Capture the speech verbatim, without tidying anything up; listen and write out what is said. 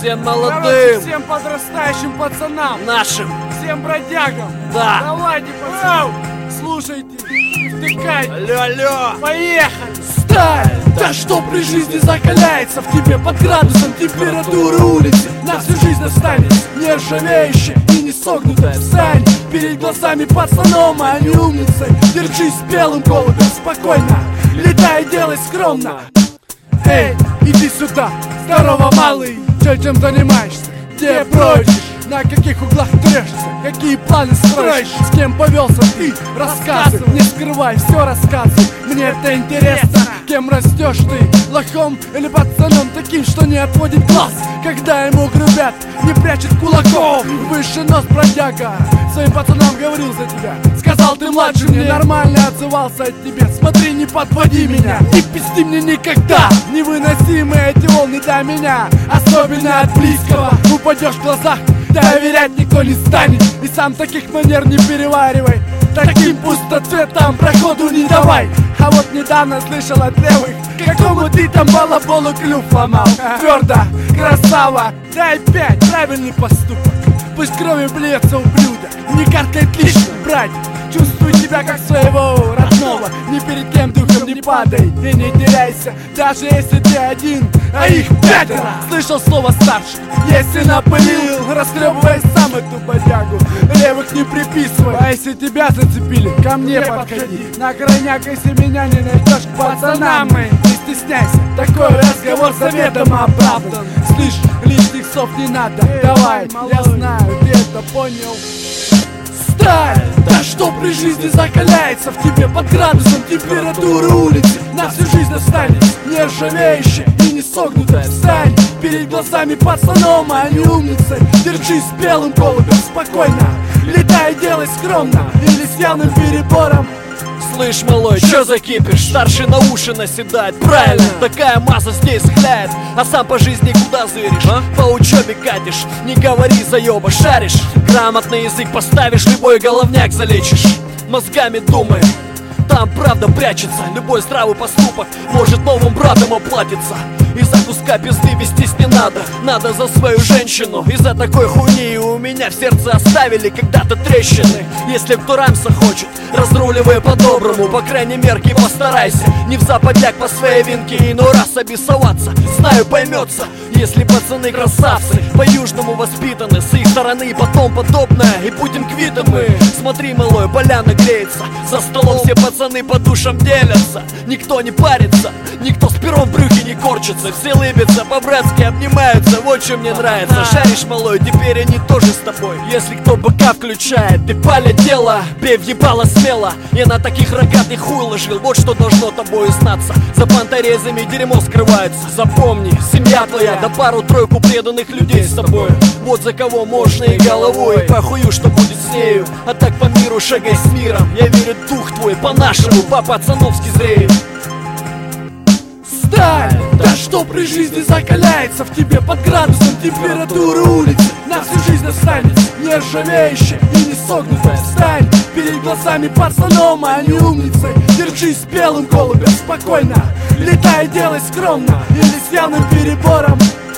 всем Короче, молодым, всем подрастающим пацанам, нашим, всем бродягам. да. Давайте, пацаны, слушайте, втыкайте. Алло, алло. Поехали. Сталь, та, что при жизни закаляется в тебе под градусом температуры улицы, на всю жизнь останется нержавеющая и не согнутая. Встань перед глазами пацаном, а не умницей. Держись белым голубем спокойно, летай, делай скромно. Эй, иди сюда, здорово, малый. Чё, чем занимаешься? Где бродишь? На каких углах трешься? Какие планы строишь? С кем повелся ты? Рассказывай, не скрывай, все рассказывай. Мне это интересно. Кем растешь ты? Лохом или пацаном таким, что не отводит глаз, когда ему грубят, не прячет кулаков? Выше нос, бродяга, своим пацанам говорил за тебя. Сказал, ты младше мне, нормально отзывался от тебя. Смотри, не подводи меня, не пизди мне никогда. Невыносимые эти волны для меня, особенно от близкого. Упадешь в глазах, доверять никто не станет. И сам таких манер не переваривай, таким пустоцветом проходу не давай. А вот недавно слышал от левых, какому ты там балаболу клюв ломал. Твердо, красава, дай пять, правильный поступок. Пусть крови блюется ублюдок, не каркает лично, брать. Чувствуй себя как своего родного, ни перед кем духом не падай и не теряйся, даже если ты один, а их пятеро. Слышал слово старший, если напылил, расхлебывай сам эту бодягу. Левых не приписывай, а если тебя зацепили, ко мне подходи. На крайняк, если меня не найдешь, к пацанам мы, не стесняйся, такой разговор заведомо оправдан. Слышь, лишних слов не надо, давай, я знаю, ты это понял. Сталь, та, что при жизни закаляется в тебе под градусом температуры улицы, на всю жизнь останется нержавеющая и не согнутая. Встань перед глазами пацаном, а не умницей. Держись белым голубем спокойно, летай, делай скромно или с явным перебором. Слышь, малой, чё за кипиш? Старший на уши наседает, правильно, такая масса здесь хляет. А сам по жизни куда зыришь? А? По учебе катишь, не говори заёба, шаришь. Грамотный язык поставишь, любой головняк залечишь. Мозгами думай, там правда прячется. Любой здравый поступок может новым братом оплатиться. Из-за куска пизды вестись не надо, надо за свою женщину. Из-за такой хуйни у меня в сердце оставили когда-то трещины. Если кто рамса хочет, разруливай по-доброму, по крайней мерке постарайся. Не в западняк по своей винке иной раз обесоваться. Знаю, поймется, если пацаны красавцы, по-южному воспитаны, с их стороны и потом подобное, и будем квиты мы. Смотри, малой, поляна греется, за столом все пацаны по душам делятся. Никто не парится, никто с пером в брюхе не корчится. Все лыбятся, по-братски обнимаются, вот что мне нравится. Шаришь, малой, теперь они тоже с тобой. Если кто быка включает, ты паля дело, бей в ебало смело. Я на таких рогатых хуй ложил, вот что должно тобой знаться. За понторезами дерьмо скрывается. Запомни, семья твоя, да пару-тройку преданных людей с тобой. Вот за кого можно и головой, похую, что будет с нею. А так по миру шагай с миром. Я верю, дух твой по-нашему, по-пацановски зреет. Сталь, та, что при жизни закаляется в тебе под градусом температуры улицы, на всю жизнь останется нержавеющая и не согнутая. Встань перед глазами пацаном, а не умницей. Держись белым голубем спокойно, летай, делай скромно или с явным перебором.